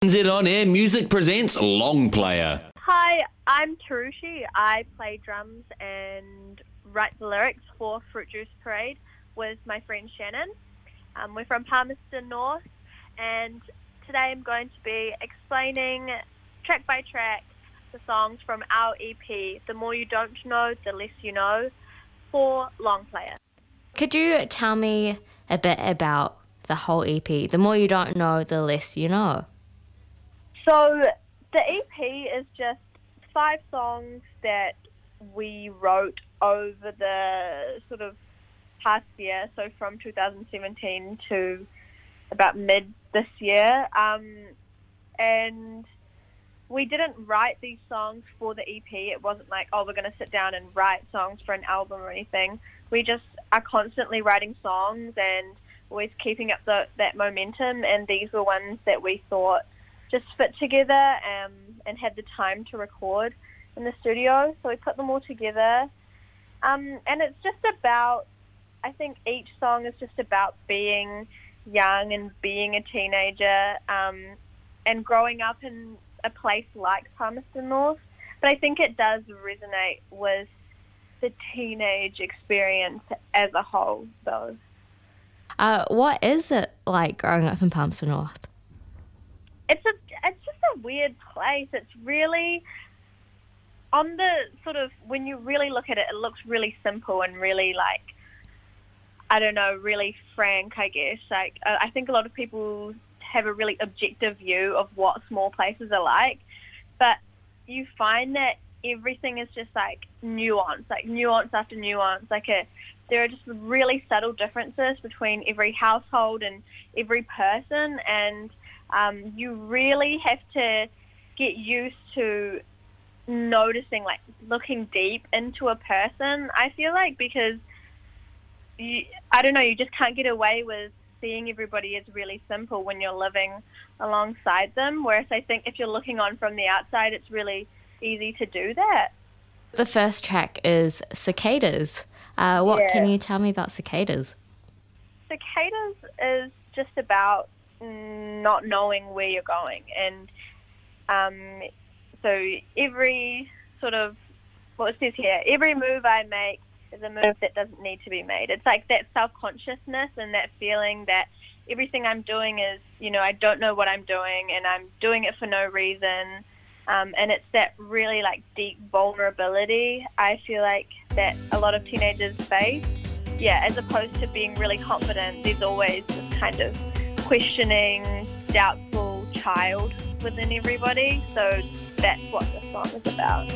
NZ On Air Music presents Long Player. Hi, I'm Tarushi. I play drums and write the lyrics for Fruit Juice Parade with my friend Shannon. We're from Palmerston North, and today I'm going to be explaining track by track the songs from our EP, The More You Don't Know, The Less You Know, for Long Player. Could you tell me a bit about the whole EP? The more you don't know, the less you know. So the EP is just 5 songs that we wrote over the sort of past year, so from 2017 to about mid this year. And we didn't write these songs for the EP. It wasn't like, oh, we're going to sit down and write songs for an album or anything. We just are constantly writing songs and always keeping up that momentum, and these were ones that we thought just fit together and had the time to record in the studio. So we put them all together. And it's just about, I think each song is just about being young and being a teenager and growing up in a place like Palmerston North. But I think it does resonate with the teenage experience as a whole, though. What is it like growing up in Palmerston North? It's just a weird place. It's really, on the sort of, when you really look at it, it looks really simple and really like, I don't know, really frank, I guess. Like, I think a lot of people have a really objective view of what small places are like, but you find that everything is just like nuance after nuance. There are just really subtle differences between every household and every person, and you really have to get used to noticing, like looking deep into a person, I feel like, because you just can't get away with seeing everybody as really simple when you're living alongside them, whereas I think if you're looking on from the outside, it's really easy to do that. The first track is Cicadas. What can you tell me about Cicadas? Cicadas is just about not knowing where you're going, and so every sort of, what it says here, every move I make is a move that doesn't need to be made. It's like that self-consciousness and that feeling that everything I'm doing is, I don't know what I'm doing and I'm doing it for no reason. And it's that really like deep vulnerability, I feel like, that a lot of teenagers face. Yeah, as opposed to being really confident, there's always this kind of questioning, doubtful child within everybody. So that's what the song is about.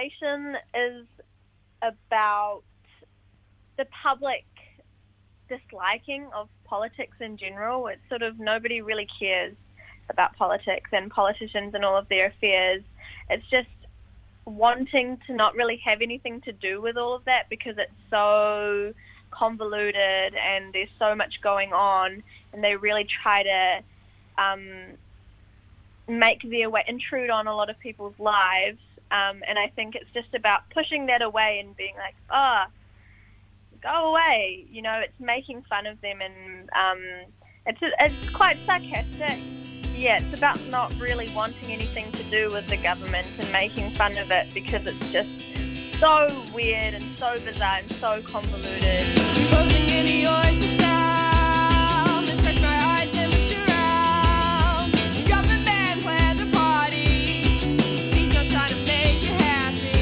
generation is about the public disliking of politics in general. It's sort of nobody really cares about politics and politicians and all of their affairs. It's just wanting to not really have anything to do with all of that because it's so convoluted and there's so much going on, and they really try to make their way, intrude on a lot of people's lives. And I think it's just about pushing that away and being like, oh, go away. You know, it's making fun of them, and it's quite sarcastic. Yeah, it's about not really wanting anything to do with the government and making fun of it because it's just so weird and so bizarre and so convoluted. Closing into yours sound and touch my eyes and look around. Government man plan the party. Please don't try to make you happy.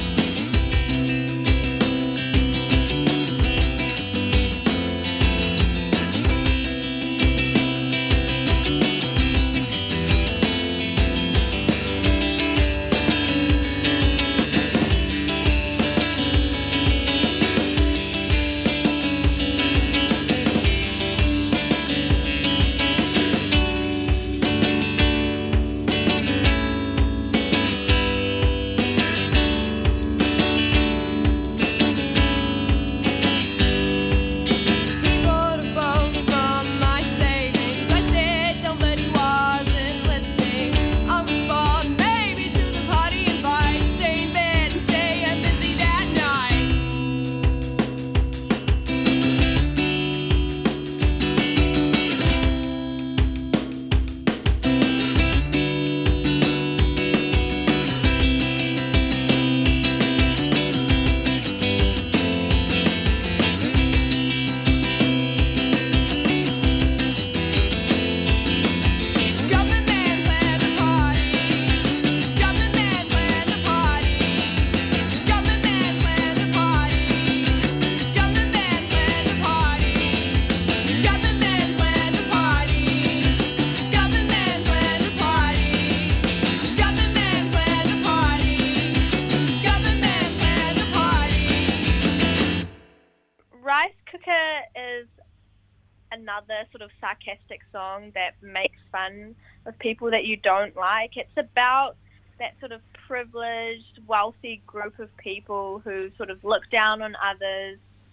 Rice Cooker is another sort of sarcastic song that makes fun of people that you don't like. It's about that sort of privileged, wealthy group of people who sort of look down on others.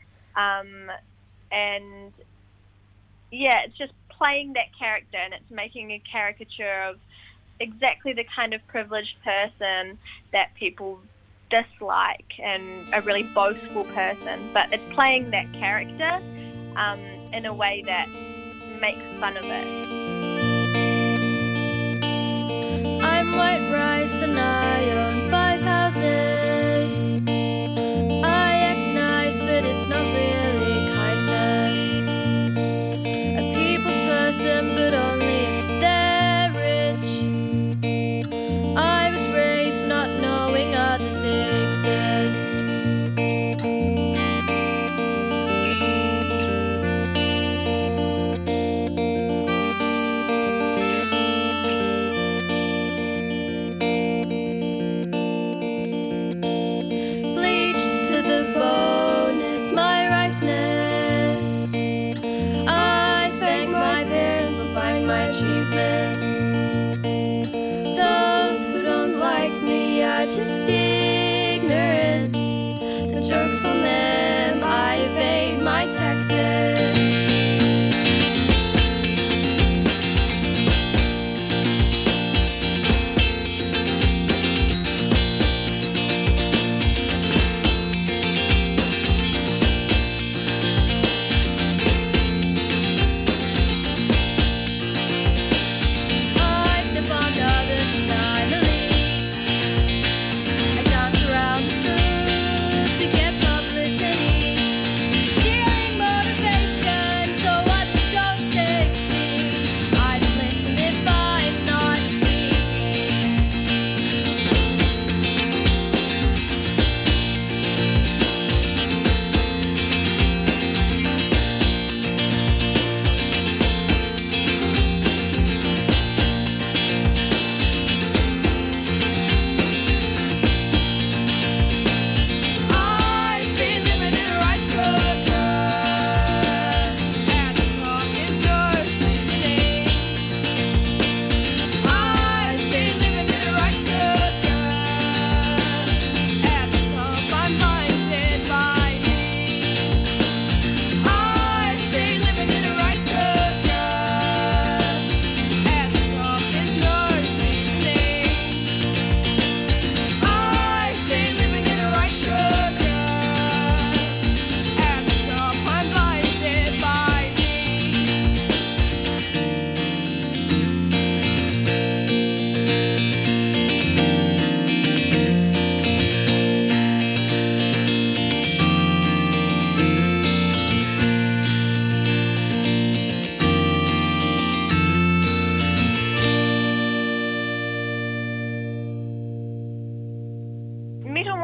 And yeah, it's just playing that character, and it's making a caricature of exactly the kind of privileged person that people dislike and a really boastful person. But it's playing that character in a way that makes fun of it. I'm white rice and I own 5 houses. I act nice, but it's not really kindness. A people's person, but only if they're rich. I was raised not knowing others exist.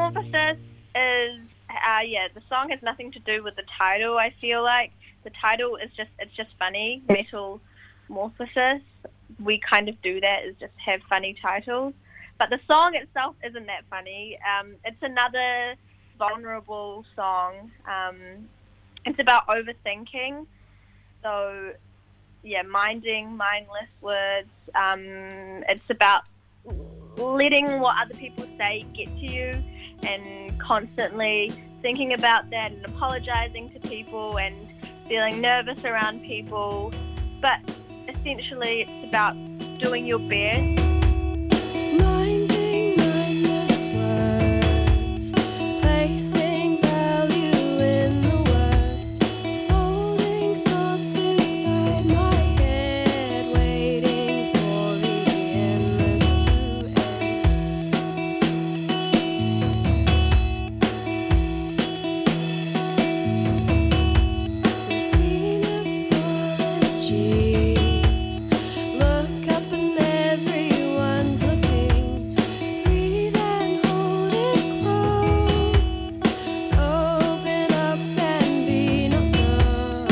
Metamorphosis is, the song has nothing to do with the title, I feel like. The title is it's just funny. Metamorphosis, we kind of do that, is just have funny titles. But the song itself isn't that funny. It's another vulnerable song. It's about overthinking. So, mindless words. It's about letting what other people say get to you and constantly thinking about that and apologizing to people and feeling nervous around people. But essentially it's about doing your best. Minding mindless words, placing value in the worst, folding thoughts inside my head, waiting for the endless to end. Routine apologies, look up and everyone's looking. Breathe and hold it close. Open up and be not known.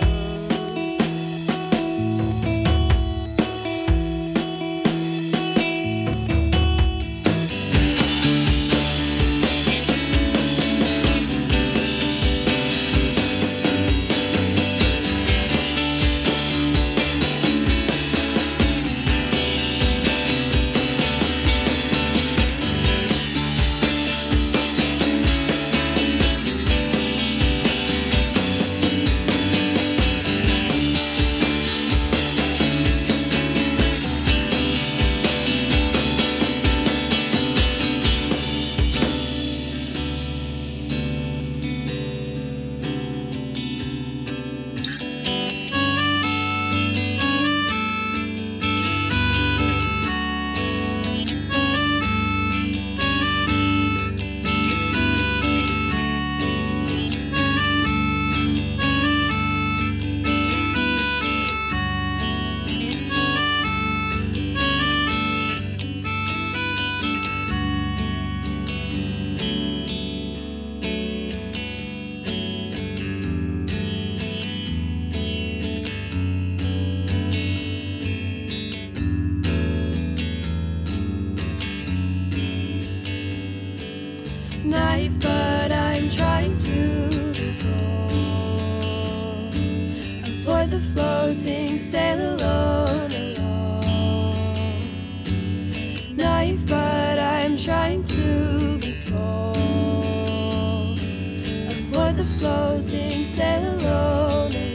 Knife, but I'm trying to be tall. Avoid the floating, sail alone, alone. Knife, but I'm trying to be tall. Avoid the floating, sail alone, alone.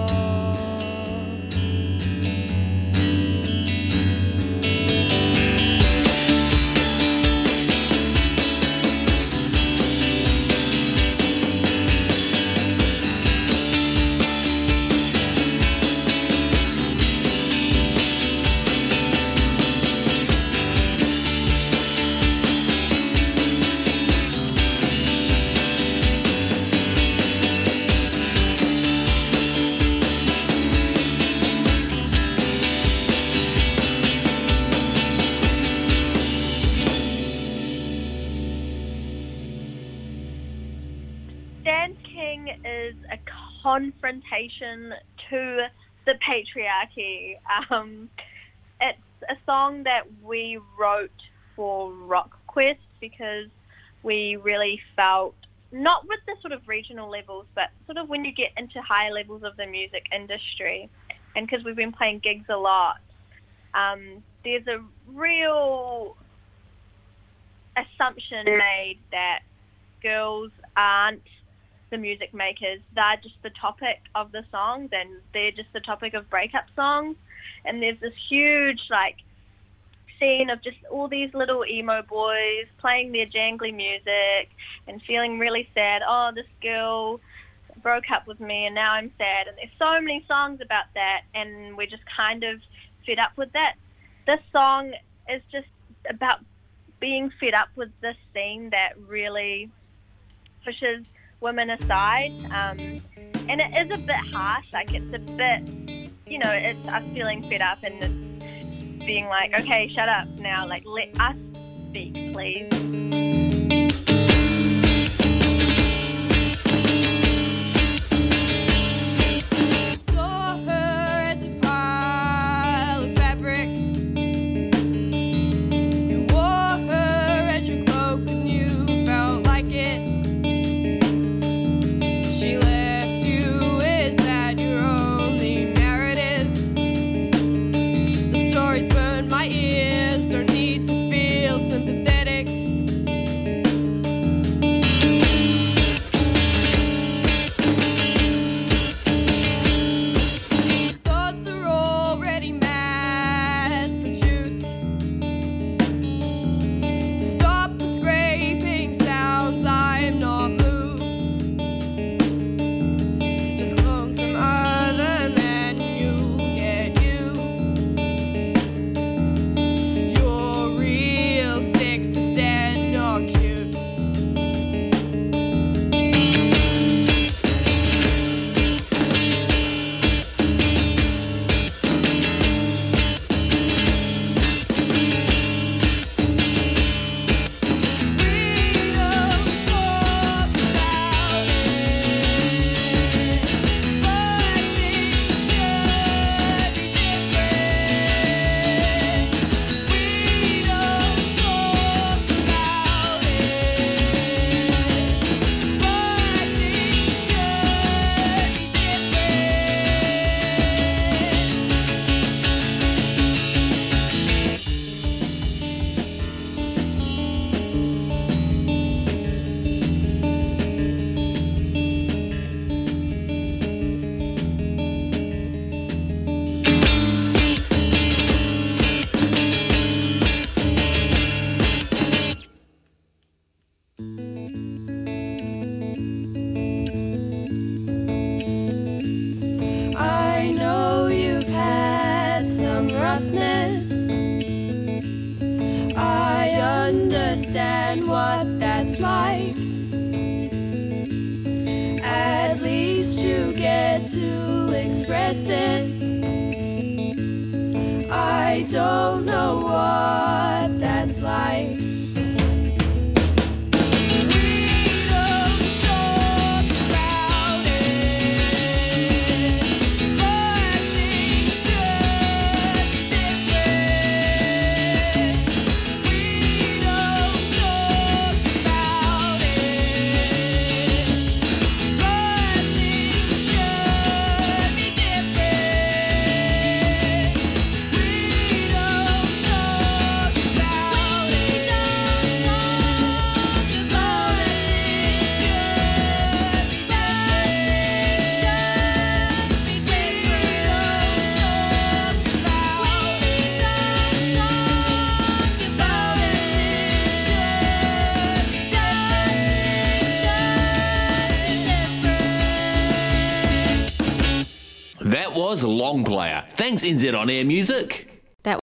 Dance King is a confrontation to the patriarchy. It's a song that we wrote for Rock Quest because we really felt, not with the sort of regional levels, but sort of when you get into higher levels of the music industry, and because we've been playing gigs a lot, there's a real assumption made that girls aren't the music makers. They're just the topic of the songs, and they're just the topic of breakup songs. And there's this huge scene of just all these little emo boys playing their jangly music and feeling really sad. Oh, this girl broke up with me and now I'm sad. And there's so many songs about that, and we're just kind of fed up with that. This song is just about being fed up with this scene that really pushes women aside, and it is a bit harsh. It's a bit, it's us feeling fed up and it's being like, okay, shut up now, let us speak, please. what that's like. At least you get to express it. I don't know what that's like. That was Long Player. Thanks, NZ On Air Music.